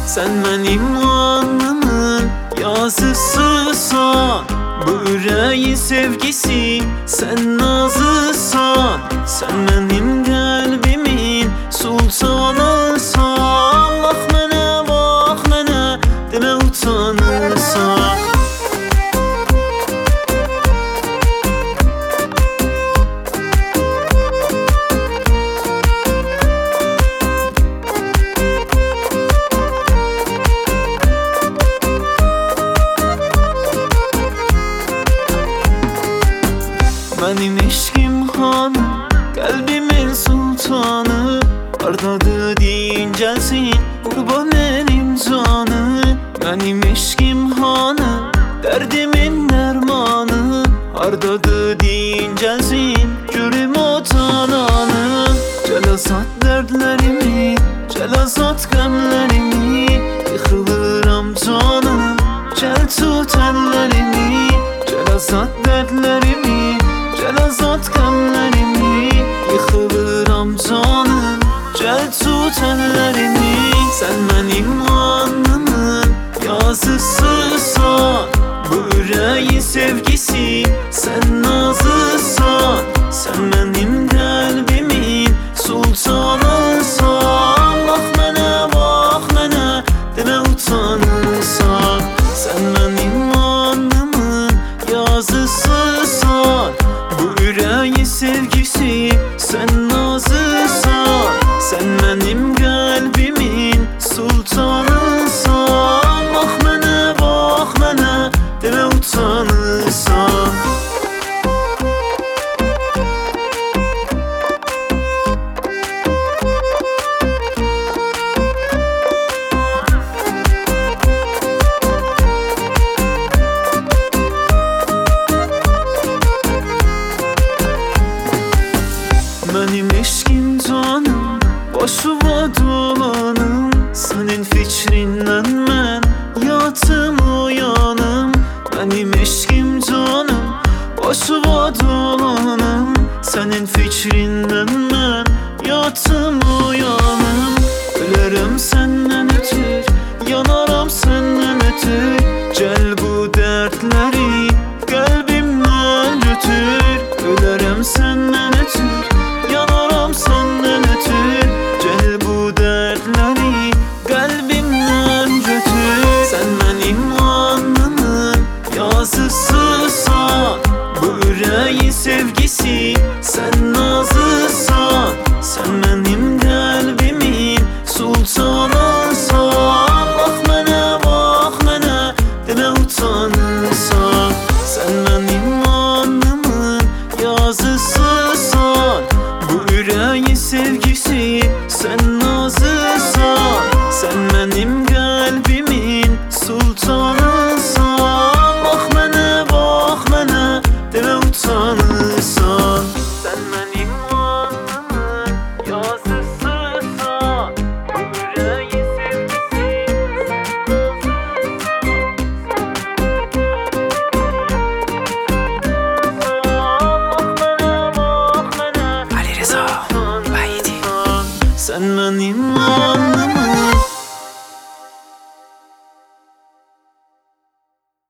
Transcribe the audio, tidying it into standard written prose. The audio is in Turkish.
Sen benim alnımın yazısısan, bu yüreğin sevgisi sen nazısan. Sen benim kalbimin sultanısan. Bak mənə, demə utanırsan. Benim eşkim hanım, kalbimin sultanı. Hardadır deyin gelsin, kurban benim canı. Benim eşkim hanım, derdimin dermanı. Hardadır deyin gelsin, görüm o tananı. Celasat dertlerimi, celasat qəmlərimi. Yıxılıram canım, gel tut ellerimi. Celasat dertlerimi, celasat qəmlərimi. Yıxılıram canım, gel tut ellerimi. Sen benim alnımın yazısısan, bu yüreğin sevgisi sen nazısan. Sen benim kalbimin sultanısan. Bak mənə, demə utanırsan. Sen benim alnımın yazısısan, bu yüreğin sevgisi sen nazısan. Sen benim kalbimin sultanısan. Bak mənə, demə utanırsan. Benim eşkim canım, başıma dolanım. Senin fikrinden mən yatım uyanım. Benim eşkim canım, başıma dolanım. Senin fikrinden mən yatım uyanım.